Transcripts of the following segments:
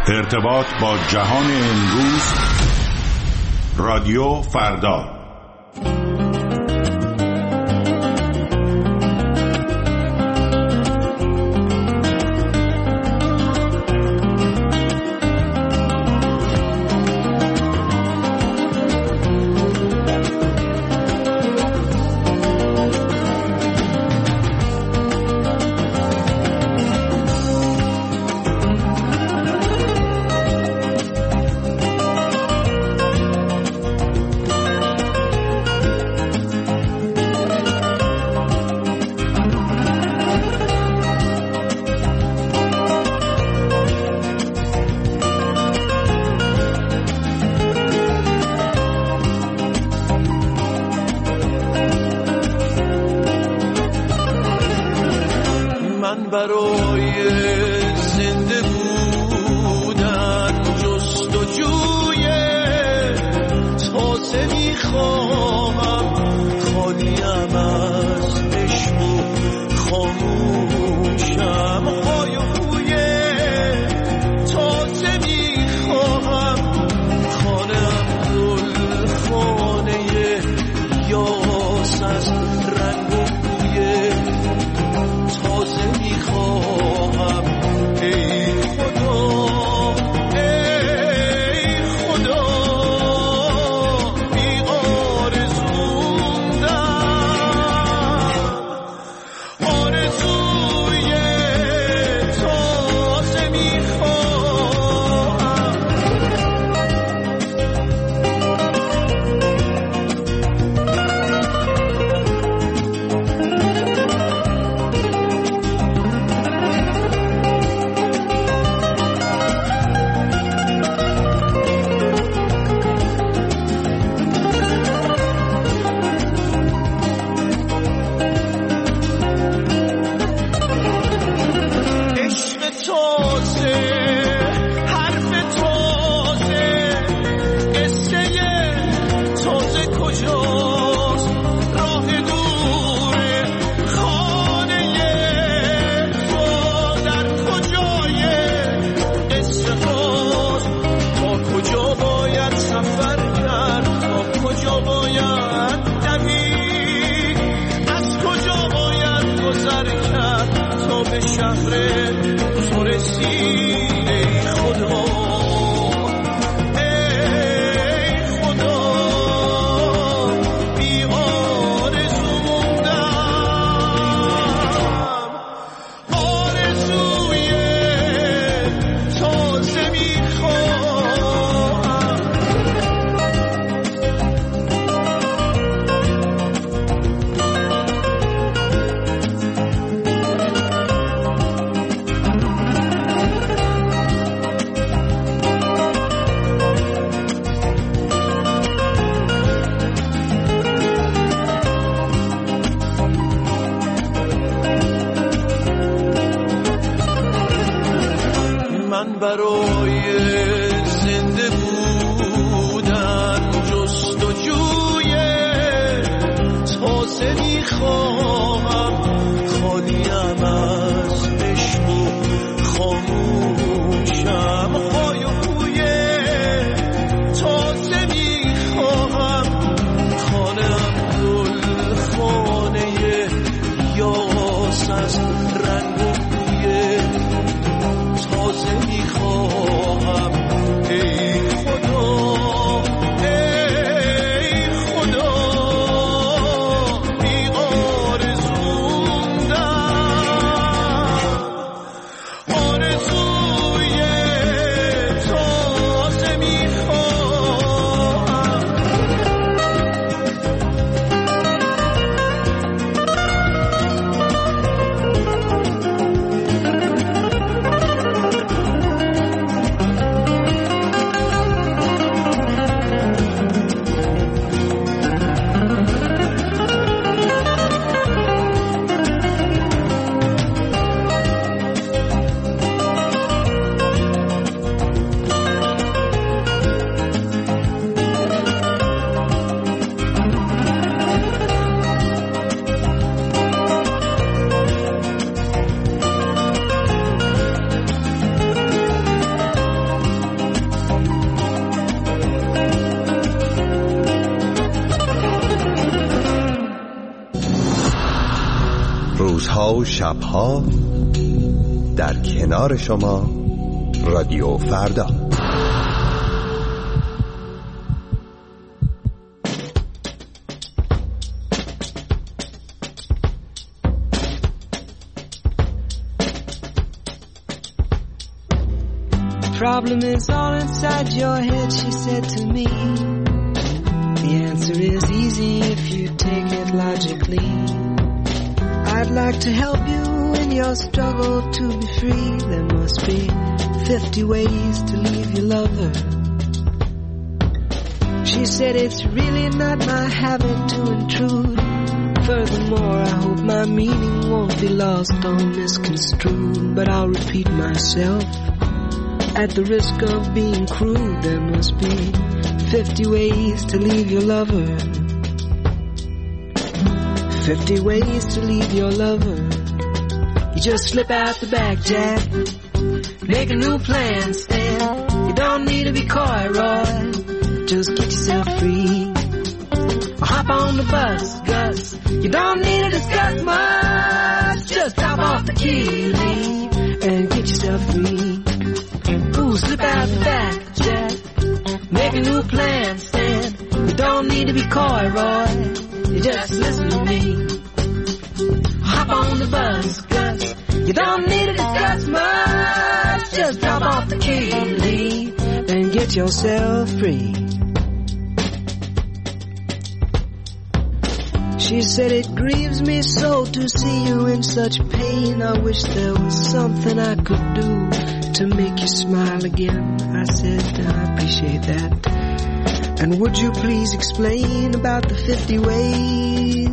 ارتباط با جهان امروز، رادیو فردا. برای زنده بودن جستجوی تازه میخواهم، خالیم از عشق و خاموشم، های و هوی تازه میخواهم، خانم گل خانه یاس از رنگ و بوی تازه میخواهم. ای خدا ای خدا بی آرزوندم، آرزوی تازه میخواهم. برای زنده بودن جستجوی تازه میخواهم، خالیم از عشق و خاموشم، های و بوی تازه میخواهم، خانم گل خانه یاس از رنگ و بوی تازه میخواهم. روزها و شبها در کنار شما رادیو فردا. Problem is all inside your head, she said to me. The answer is easy if you take it logically. I'd like to help you in your struggle to be free. There must be 50 ways to leave your lover. She said it's really not my habit to intrude. Furthermore, I hope my meaning won't be lost or misconstrued. But I'll repeat myself. At the risk of being crude, there must be 50 ways to leave your lover. 50 ways to leave your lover. You just slip out the back, Jack. Make a new plan, Stan. You don't need to be coy, Roy. Just get yourself free. Or hop on the bus, Gus. You don't need to discuss much. Just drop off the key, leave, and get yourself free. Slip out the back, Jack. Make a new plan, Stan. You don't need to be coy, Roy. You just listen to me. Hop on the bus, Gus. You don't need to discuss much. Just drop off the key, leave, and get yourself free. She said it grieves me so to see you in such pain. I wish there was something I could do to make you smile again. I said, I appreciate that. And would you please explain about the 50 ways?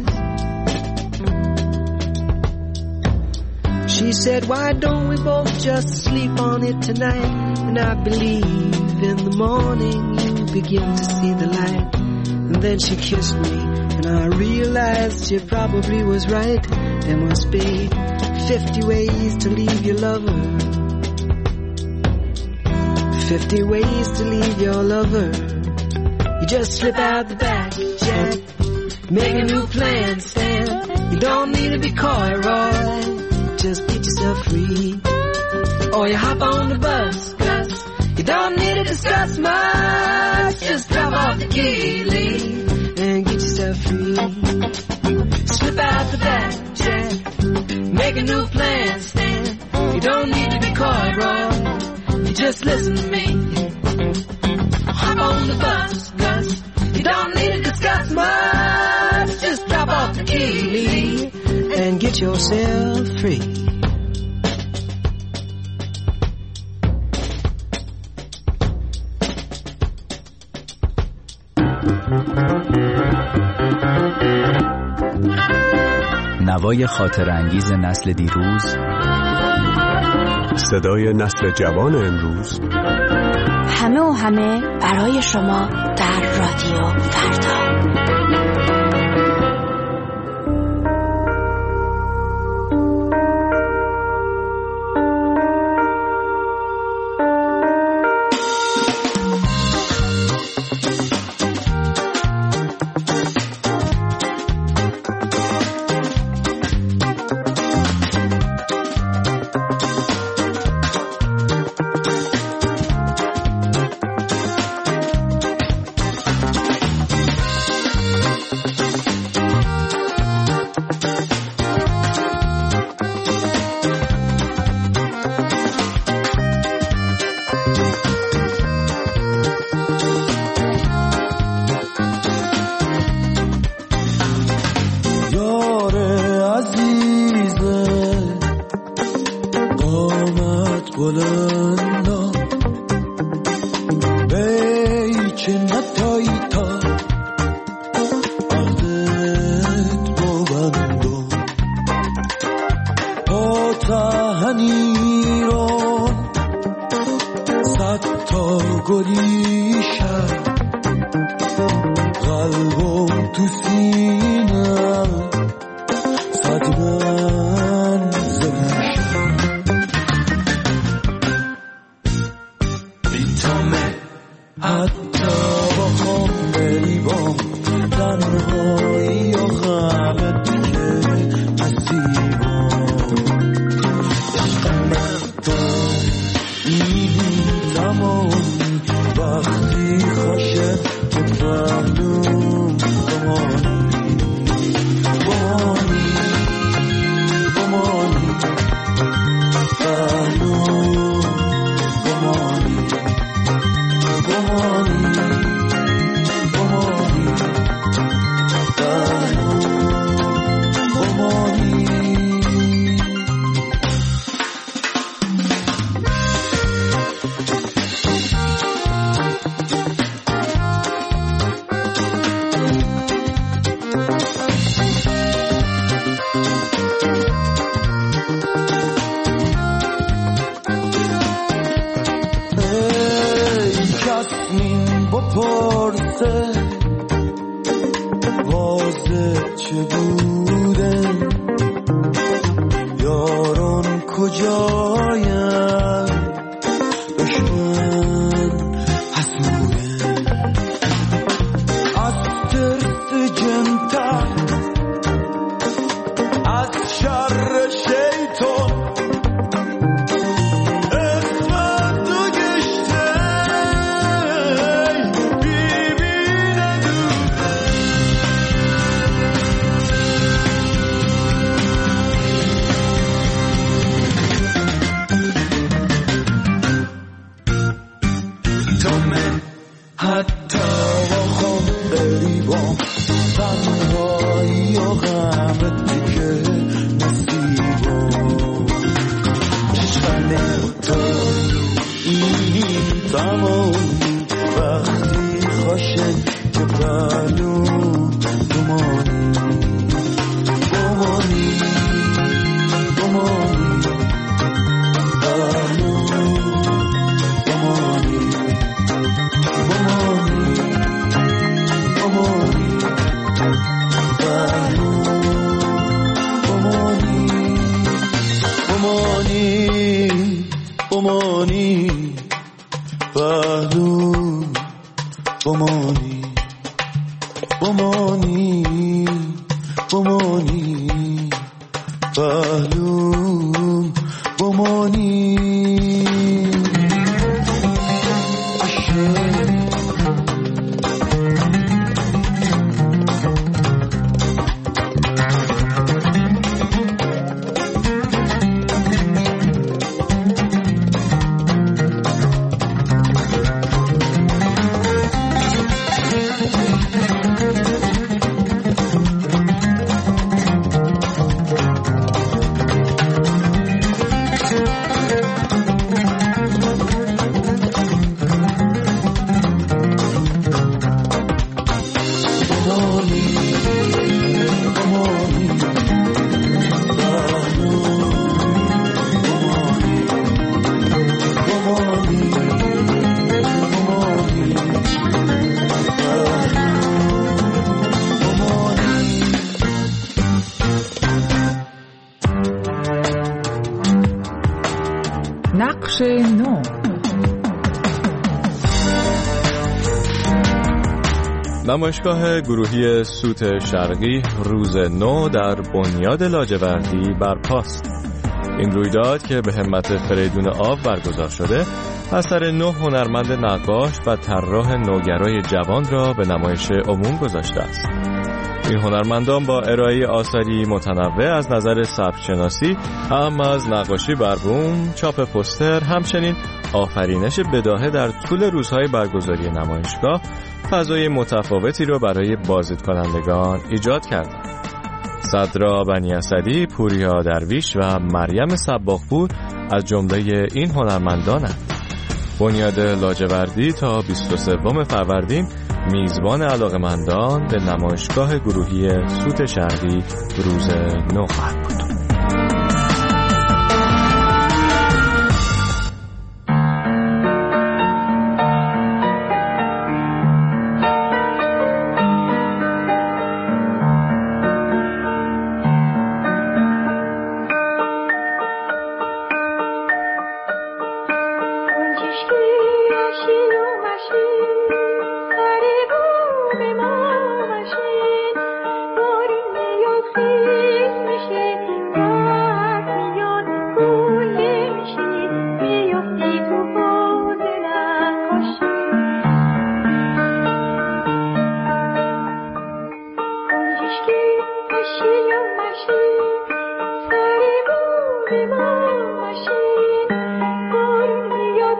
She said, why don't we both just sleep on it tonight? And I believe in the morning you begin to see the light. And then she kissed me, and I realized she probably was right. There must be 50 ways to leave your lover. 50 ways to leave your lover. You just slip out the back, Jack. Make a new plan, Stan. You don't need to be coy, Roy. Just get yourself free. Or you hop on the bus, Gus. You don't need to discuss much. Just drop off the key, leave, and get yourself free. Slip out the back, Jack. Make a new plan, Stan. You don't need to be coy, Roy. Just listen to me. Hop on the bus, Gus. You don't need to discuss much. Just drop off the key and get yourself free. نوای خاطر انگیز نسل دیروز، صدای نسل جوان امروز، همه و همه برای شما در رادیو فردا. تنهایی و غم دیگه نصیبم این زمانی وقتی خوشه که پهلوم بمانی بمانی بمانی پهلوم بمانی بمانی بمانی پهلوم بمانی. بپرسه واضح چه بوده یاران کجایم دشمن حسوده از ترس جنتر از شر شیطان حتی با خود قریبام تنهایی و غمت دیگه نصیبام چشمن تو این تمامی وقتی خوشه که پهلوم بمانی بمانی بمانی پهلوم بمانی بمانی پهلوم بمانی بمانی بمانی پهلوم بمانی نقش نو. نمایشگاه گروهی سوت شرقی روز نو در بنیاد لاجوردی برپاست. این رویداد که به همت فریدون آب برگزار شده اثر 9 هنرمند نقاش و طراح نوگرای جوان را به نمایش عموم گذاشته است. این هنرمندان با ارائه آثاری متنوع از نظر سبک‌شناسی، اما از نقاشی بر بوم، چاپ پوستر، همچنین آفرینش بداهه در طول روزهای برگزاری نمایشگاه، فضای متفاوتی را برای بازدید کنندگان ایجاد کردند. صدرا بنی اسدی، پوریا درویش و مریم صباغپور از جمله این هنرمندانند. بنیاد لاجوردی تا 23 فروردین میزبان علاقه‌مندان به نمایشگاه گروهی سوت شرقی روز نو خواهد بود. میافتی تو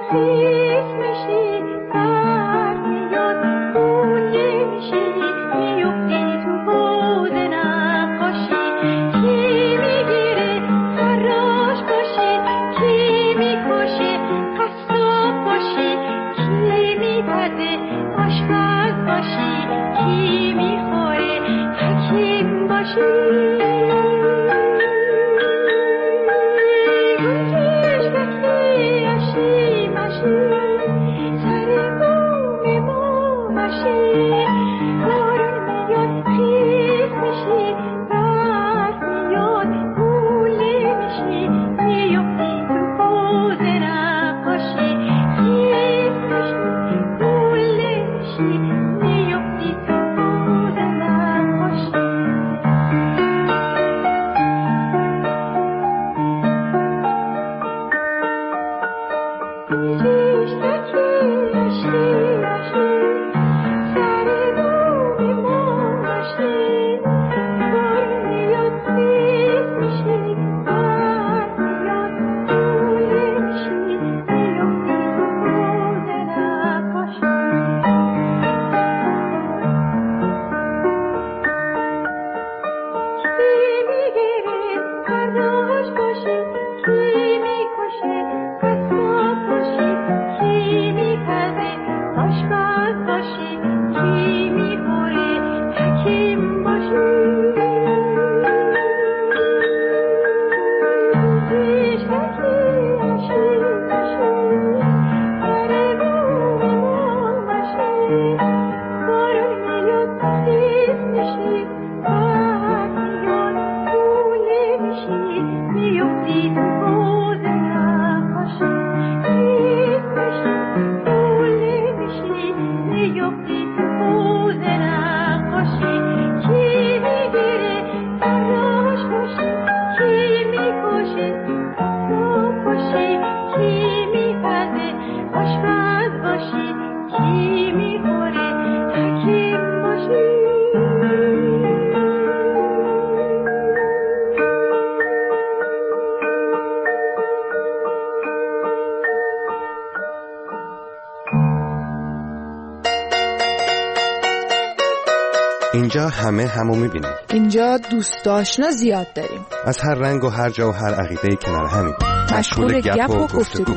اینجا همه همو میبینیم. اینجا دوست آشنا زیاد داریم. از هر رنگ و هر جا و هر عقیده‌ای کنار همیم. مشغول گپ و گفتگو.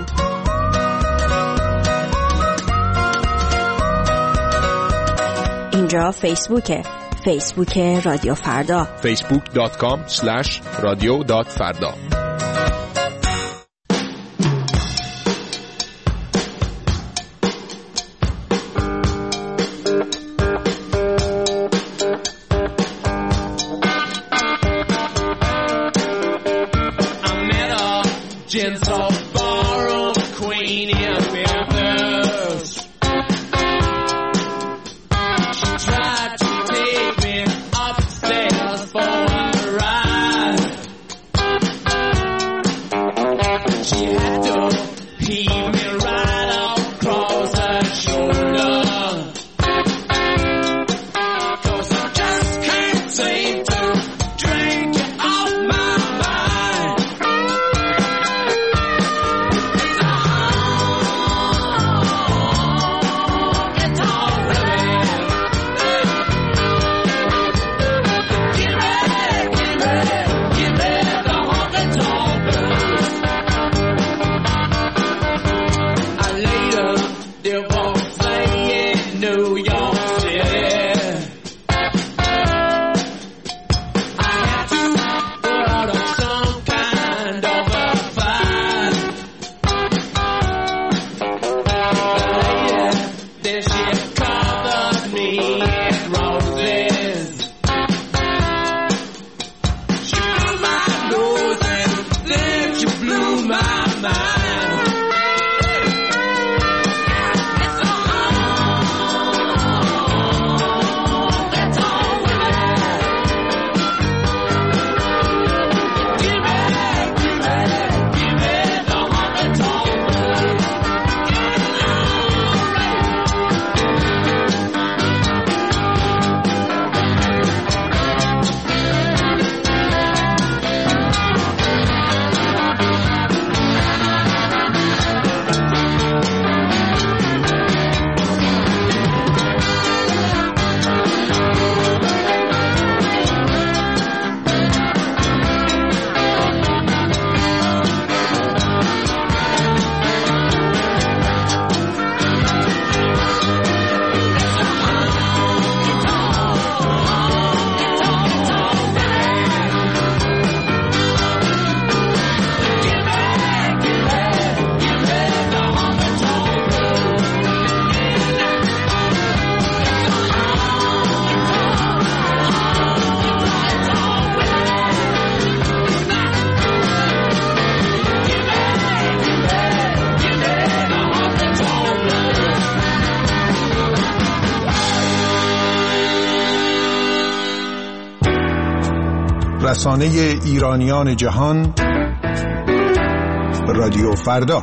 اینجا فیسبوکه. فیسبوک رادیو فردا. facebook.com/radio.farda. رسانه ایرانیان جهان، رادیو فردا.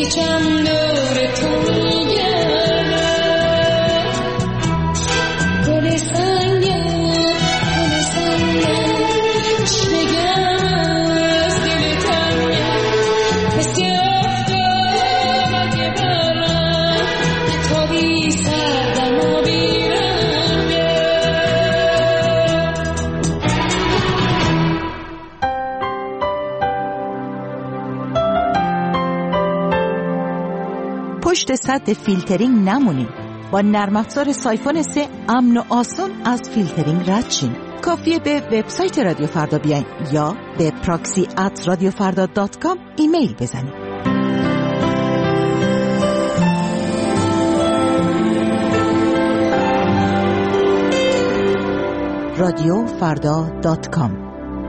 پشت سد فیلترینگ نمونین. با نرم افزار سایفون 3 امن و آسان از فیلترینگ رد شین. کافیه به وبسایت رادیو فردا بیاین یا به proxy@radiofarda.com ایمیل بزنید. radiofarda.com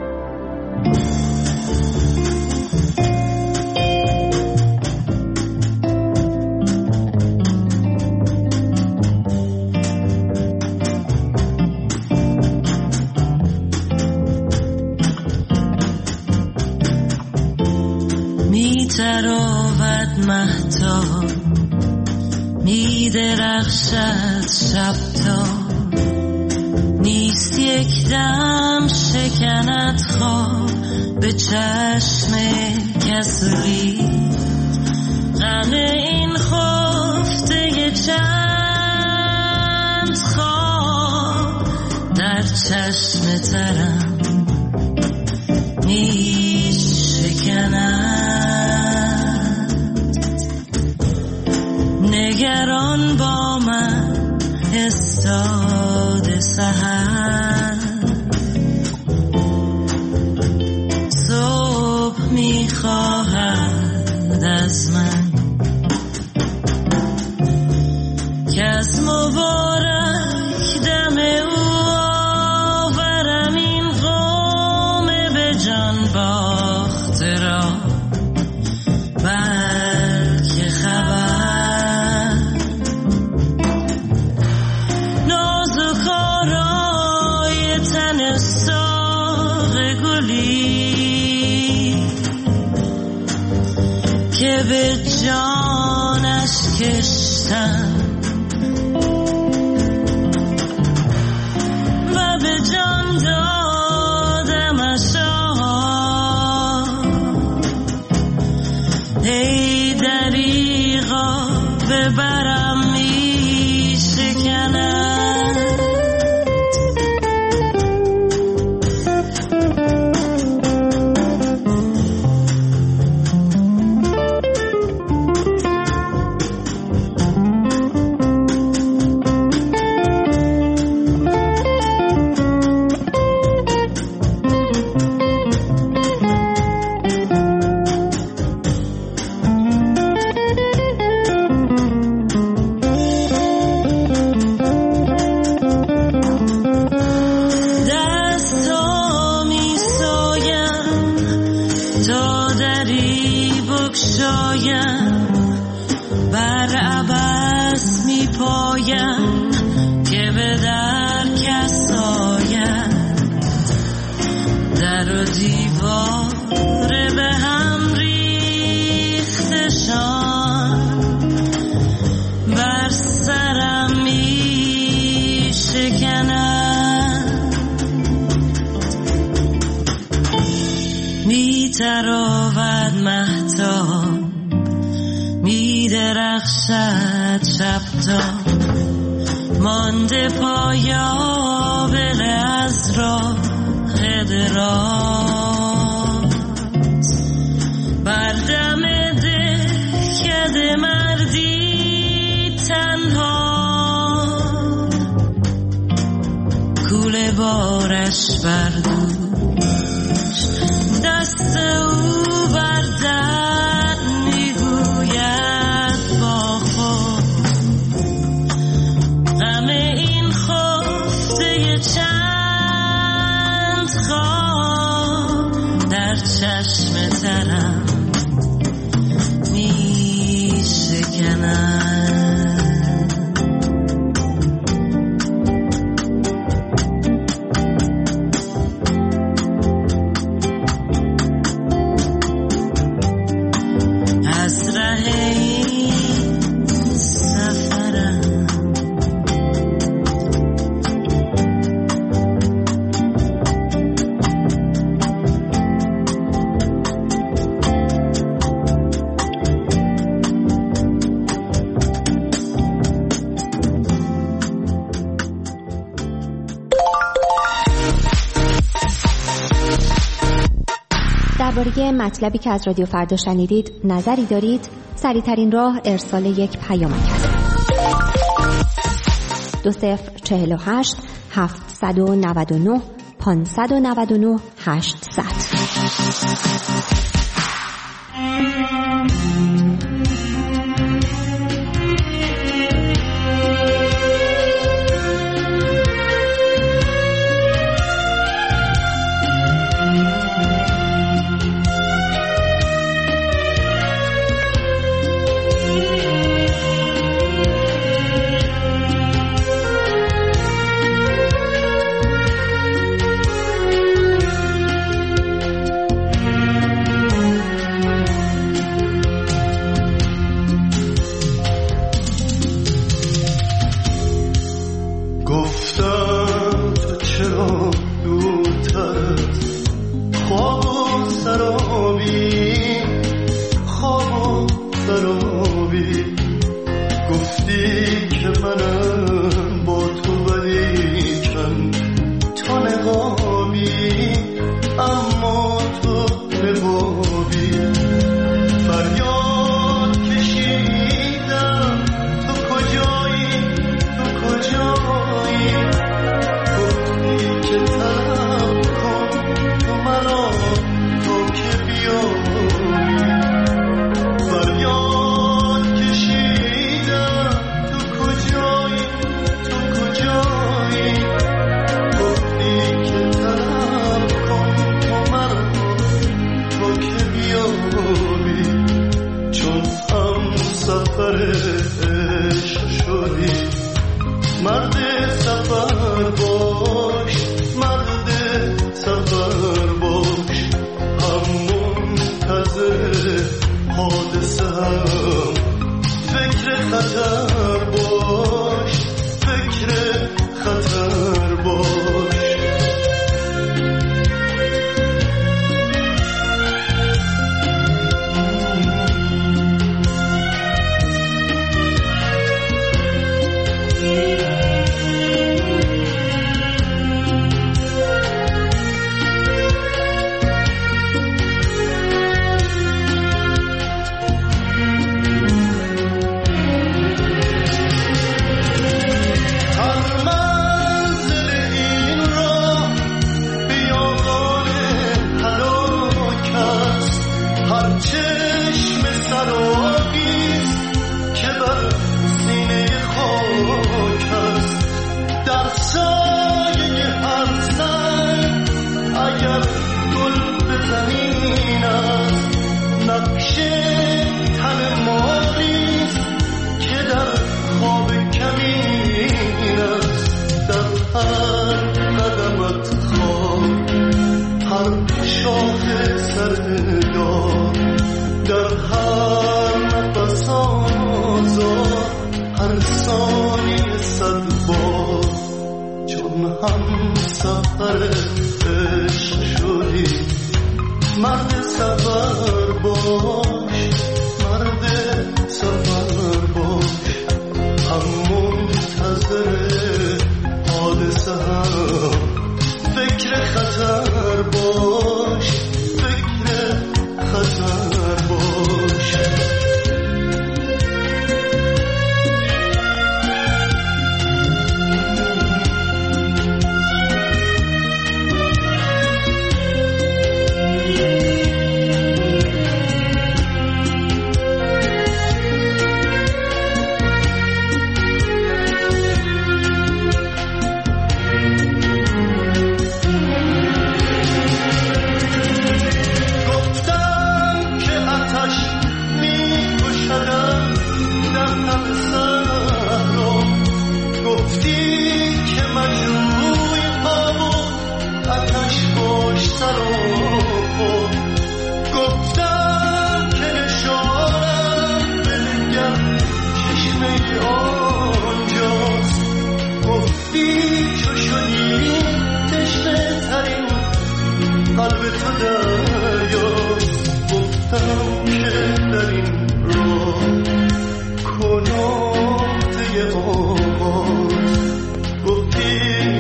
تراود مهتاب می درخشد شب تا نیست یک دم شکند خواب به چشم کسری غم این خفته چند خواب در چشم ترم می شکند نگران با من استاد سحر صبح میخواهد از من که از مبارک دم او آورم این قوم به جان باخته را بلکه خبر که به جانش کشتم و به جان دادمش ای دریغا ببرم می شکند بر عبث می پایم که به در کس آید در و دیوار به هم ریختشان بر سرم می شکند می تراود مهتاب می درخشد شب تا مانده پایابل از راه دراز بر دم دهکده مردی تنها کوله بارش بردوش دست او بردن میگوید با خود غم این خفته چند خواب در چشم ترم می شکند درباره مطلبی که از رادیو فردا شنیدید نظری دارید، سریع‌ترین راه ارسال یک پیامک است. 2048 799 599 800.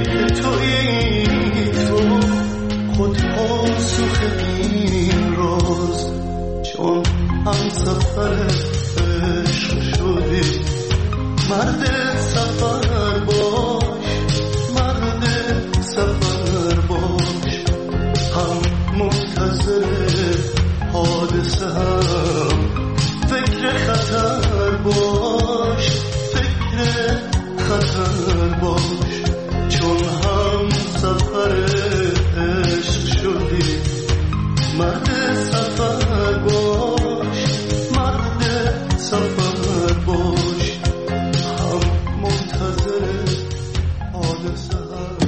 خود پاسخ این را سفر عشق شدی، مرد سفر باش، مرد سفر باش، هم منتظر حادثه هم فکر خطر باش، فکر خطر باش، چون هم سفر عشق شدی، مرد سفر باش، مرد سفر باش، هم منتظر حادثه هم.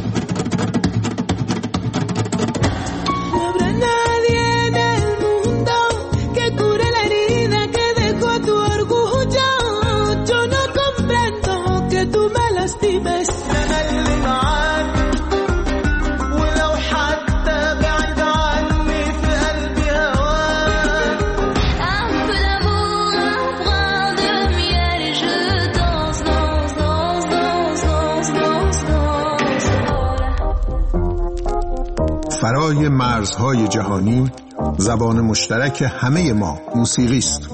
فرای مرزهای جهانی، زبان مشترک همه ما موسیقی است.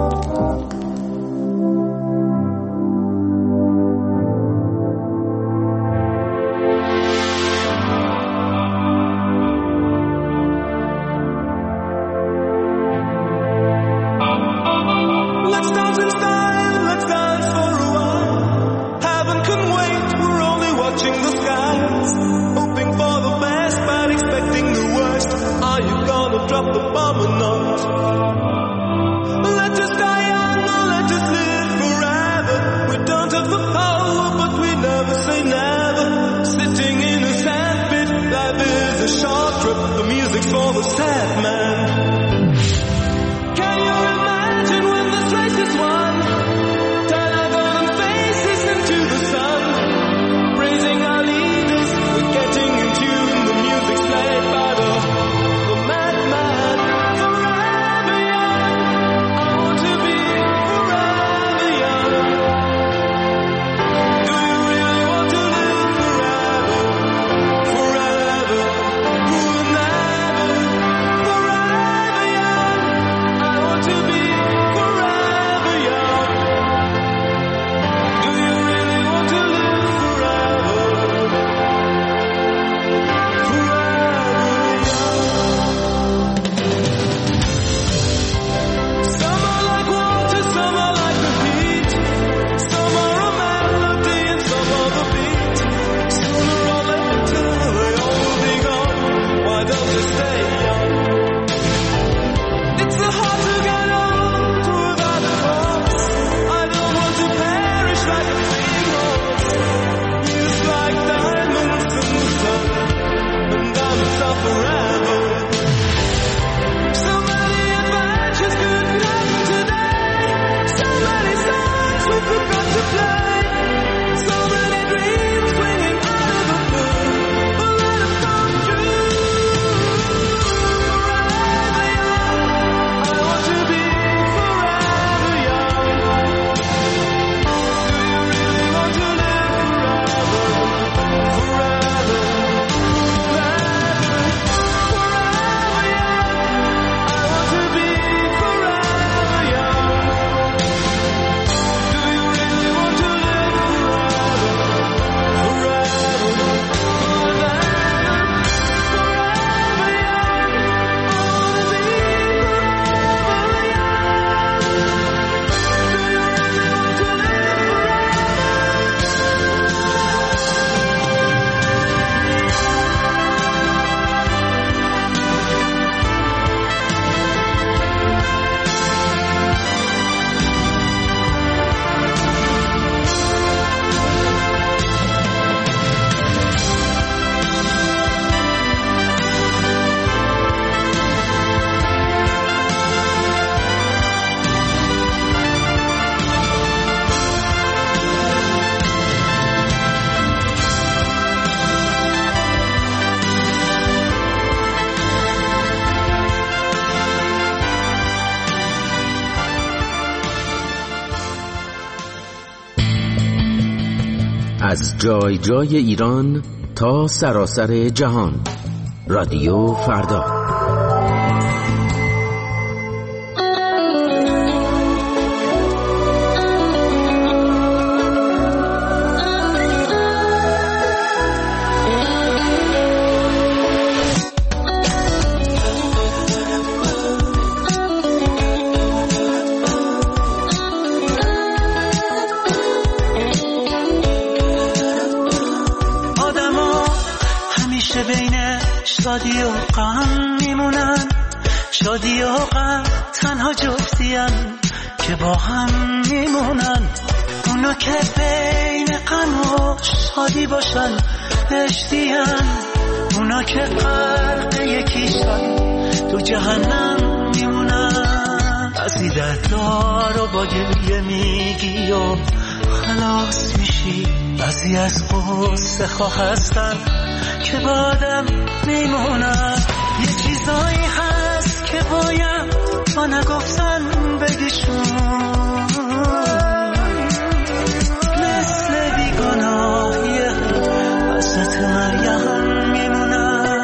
از جای جای ایران تا سراسر جهان، رادیو فردا. شادی و غم میمونن، شادی و غم تنها جفتیان که با هم میمونن. اونا که بین غم و شادی باشن بهشتیان، اونا که غرق یکیشن تو جهنم میمونن. بعضی دردار و با گریه میگی و خلاص میشی، بعضی از غصه خواه هستن که بادم میمونن. یه چیزایی هست که باید با نگفتن بگیشون، مثل بیگناهی حضرت مریم میمونن.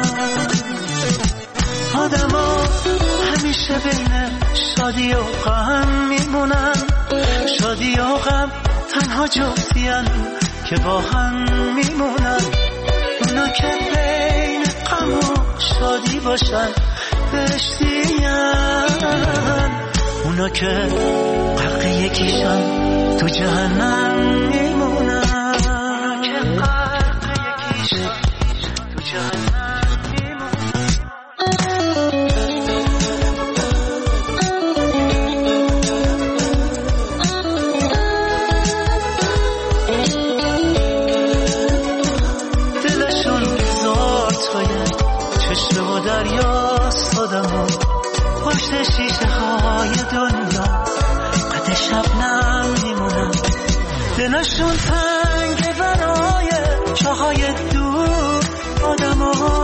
آدم ها همیشه بین شادی و غم میمونن، شادی و غم تنها جفتیان که با هم میمونن. اونا که بین غم و شادی باشن بهشتیان، اونا که غرق یکیشن تو جهنم میمونن. اونا که غرق یکیشن تو جهنم دریاست. آدم پشت شیشه های دنیا قد شبنم میمونن، دلشون تنگ برای چاهای دور. آدم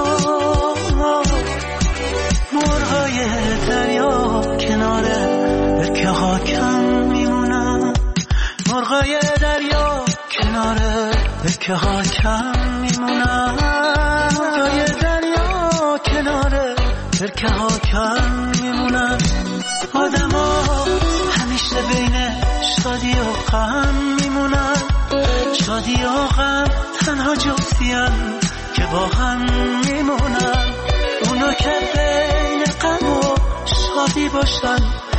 مرغای دریا کنار برکه ها کم میمونن، مرغای دریا کنار برکه ها کم میمونن، مرغای دریا کنار برکه ها کم میمونن. آدم ها همیشه بین شادی و غم میمونن، شادی و غم تنها جفتیان که با هم میمونن. اونا که بین غم و شادی باشن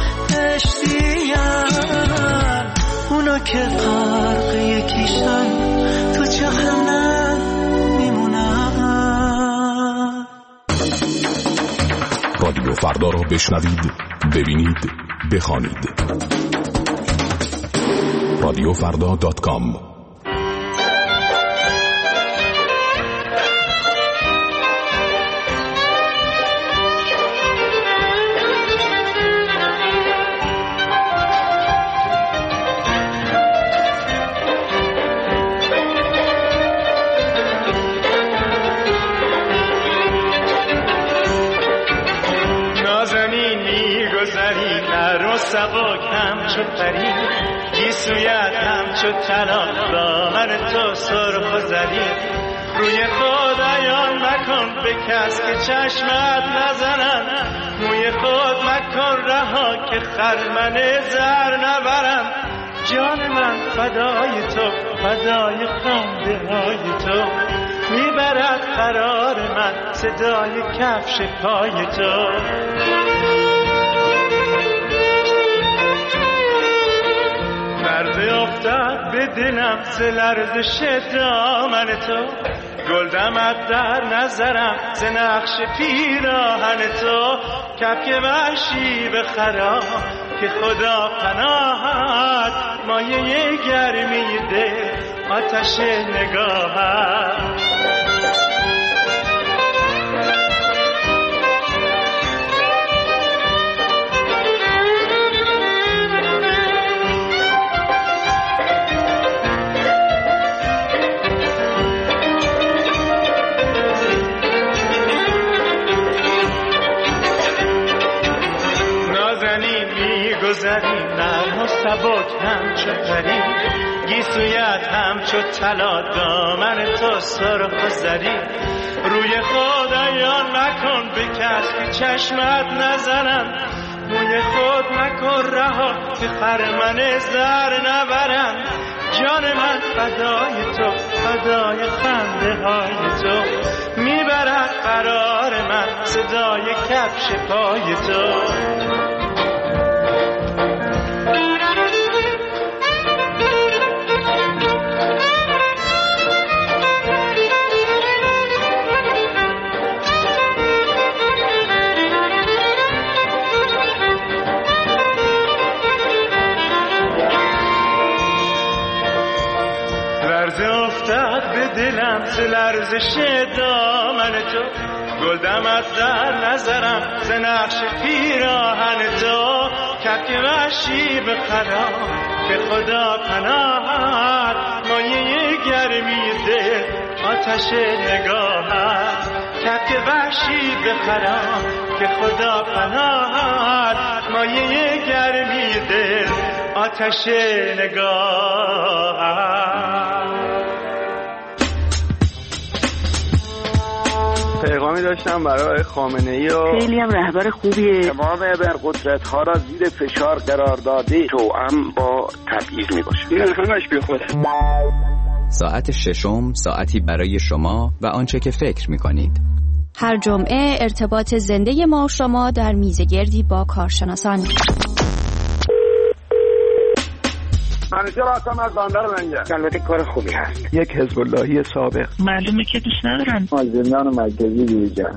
بهشتیان، اونا که غرق یکیشن تو جهنم میمونن. رادیو فردا را بشنوید، ببینید، بخوانید. radiofrda.com. سبک همچو پری گیسویت همچو طلا، دامن تو سرخ و زرین. روی خود عیان مکن به کس که چشمت نزنن، موی خود مکن رها که خرمن زر نبرن. جان من فدای تو، فدای خنده های تو، میبرد قرار من صدای کفش پای تو. مرد افتاد به دلم ز لرزش دامن تو، گل دمد در نظرم ز نقش پیراهن تو. کبک وحشی به خراب که خدا پناهت، مایه گرمی دل آتش نگاهت. گذری نرم و سبک همچو پری، گیسویت همچو طلا، دامن تو سرخ و زری. روی خود عیان مکن به کس که چشمت نزنن، موی خود مکن رها که خرمن زر نبرن. جان من فدای تو، فدای خنده های تو، میبرد قرار من صدای کفش پای تو. افتاد به دلم ز لرزش دامن تو، گلدم از در نظرم ز نقش پیراهن تو، کفک وحشی به خرام که خدا پناهت، مایه گرمی دل آتش نگاهت، کفک وحشی به خرام که خدا پناهت، مایه گرمی دل آتش نگاهت. پیغامی داشتم برای خامنه‌ای و خیلی هم رهبر خوبیه. امام ابرقدرت‌ها را زیر فشار قرار داده، توأم با تبعیض میباشه. این همش بی خوده. ساعت ششم، ساعتی برای شما و آنچه که فکر میکنید. هر جمعه ارتباط زنده ما و شما در میزگردی با کارشناسان. منیجر آسام از باندر منگه. البته کار خوبی هست. یک حزب اللهی سابق. معلومه که دوست ندارن. زندان مرکزی دیگر.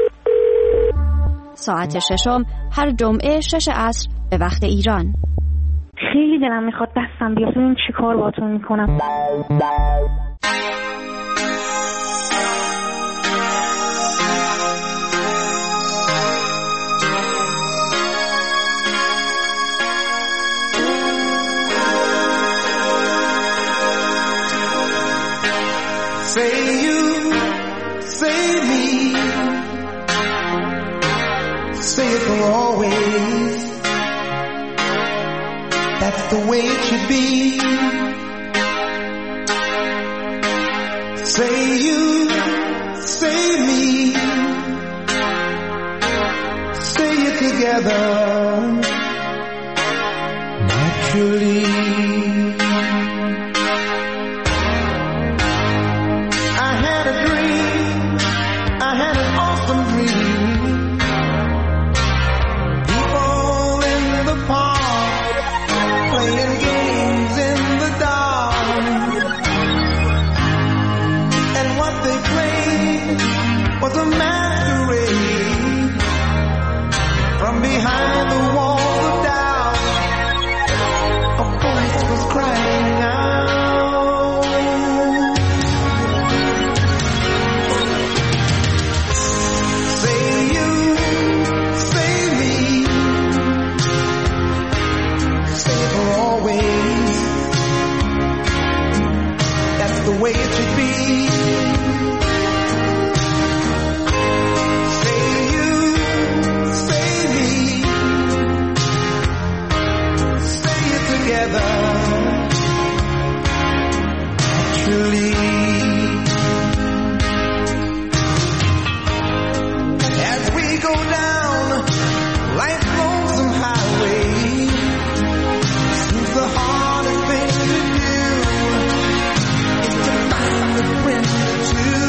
ساعت ششم هر جمعه 6 عصر به وقت ایران. خیلی دلم میخواد دستم بیاد ببینم چی کار باهاتون میکنم. Say you, say me, say it for always. That's the way it should be. Say you, say me, say it together naturally. Was a masquerade from behind the walls of doubt. A voice was crying out. Say you, say me, say it for always. That's the way it should be. Naturally, as we go down life's lonesome highway, seems the hardest thing to do is to find a friend or two.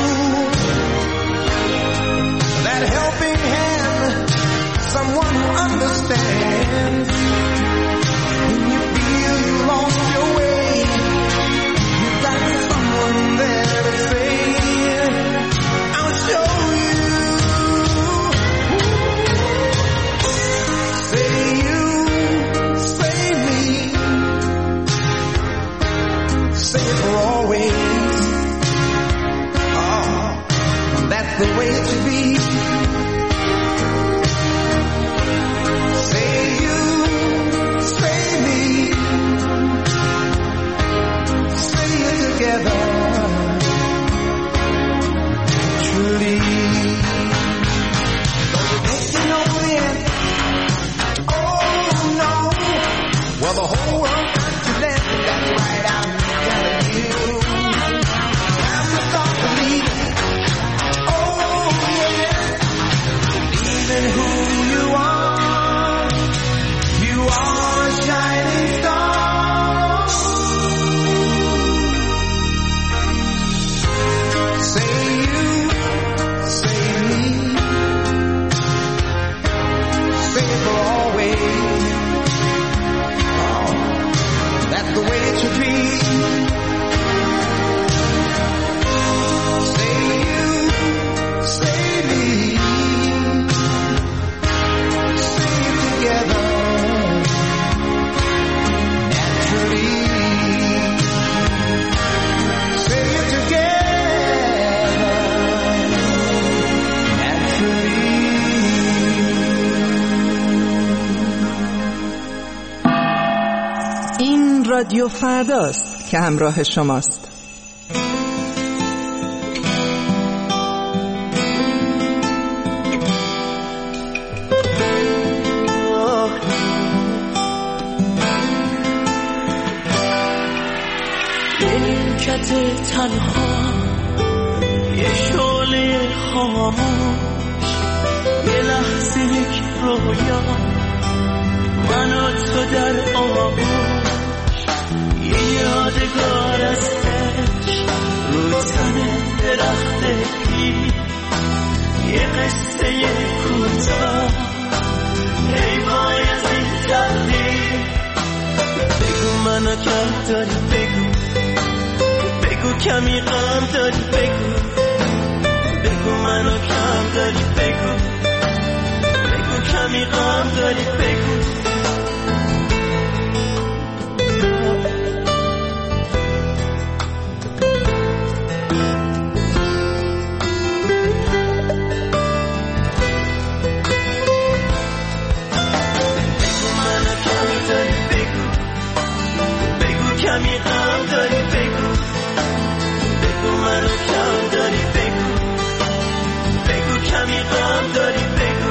That helping hand, someone who understands. When you feel you lost your way, you got someone there to say, I'll show you. Say you, say me, say it for always. Oh, that's the way it should be. Together, truly. Don't you know it? Oh no. Well, the whole world got to let it. That's right, I'm telling you. Time to start believing. Oh yeah. Believing who you are. You are a shining star. این رادیو فرداست که همراه شماست. نیمکت تنها یه شعله خاموش، یه لحظه یک رویا، من و تو در آغوش، یه یادگار از عشق رو تن درخت پیر، یه قصه کوتاه ای وای از این تقدیر. بگو منو کم داری، بگو کمی غم داری، بگو منو کم داری، بگو کمی غم داری، بگو منو کم داری، بگو کمی غم داری، بگو منو کم داری، بگو کمی غم داری، بگو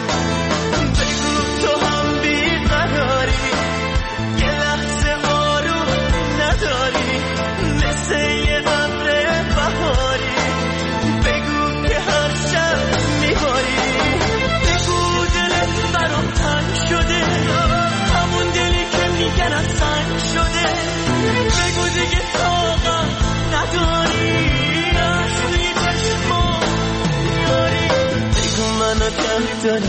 تو هم بیقراری، یه لحظه آروم نداری، مثل یه ابر بهاری، بگو که هر شب میباری، بگو دلت برام تنگ شده، همون دلی که میگن از سنگ شده، بگو دیگه طاقت نداری، اصلی چشما یاری، بگو منو کم داری،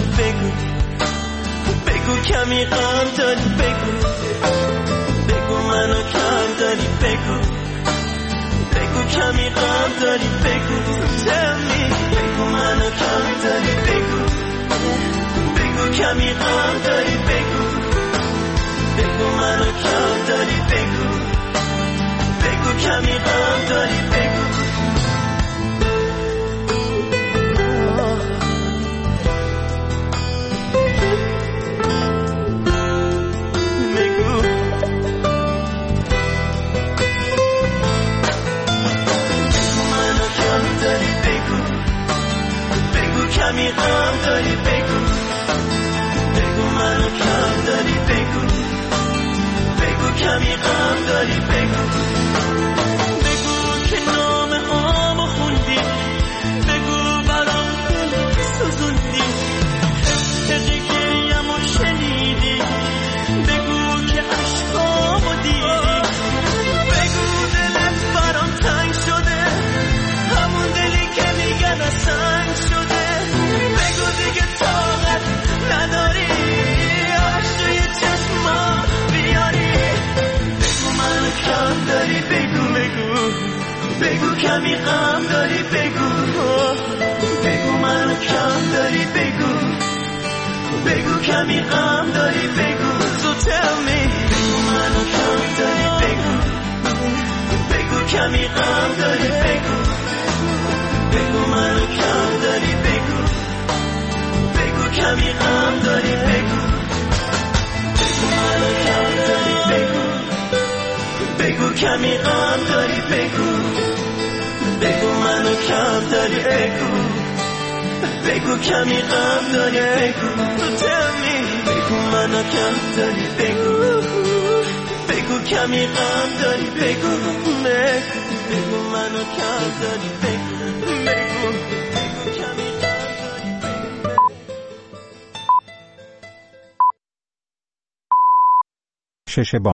بگو کمی غم داری، بگو منو کم داری، بگو کمی غم داری، بگو tell me، بگو منو کم داری، بگو کمی غم داری، بگو منو کم داری، بگو کمی غم داری، بگو منو کم داری، بگو کمی غم داری، بگو منو کم داری، بگو کمی غم داری، بگو که نامه هامو خوندی، بگو برام دل سوزوندی، حقی گریمو شنیدی، بگو که عشقامو دیدی، بگو دلت برام تنگ شده، همون دلی که میگن از سنگ شده، بگو دیگه طاقت نداری، عشق توی چشما بیاری، بگو منو کم داری، بگو کمی غم داری، بگو منو کم داری، بگو کمی غم داری، بگو so tell me، بگو منو کم داری، بگو کمی غم داری، بگو منو کم داری، بگو کمی غم داری، بگو منو کم داری، بگو کمی غم داری، بگو منو کم داری، بگو کمی غم داری، بگو تو tell me، بگو منو کم داری، بگو کمی غم داری، بگو منو کم داری، بگو کمی غم داری. شش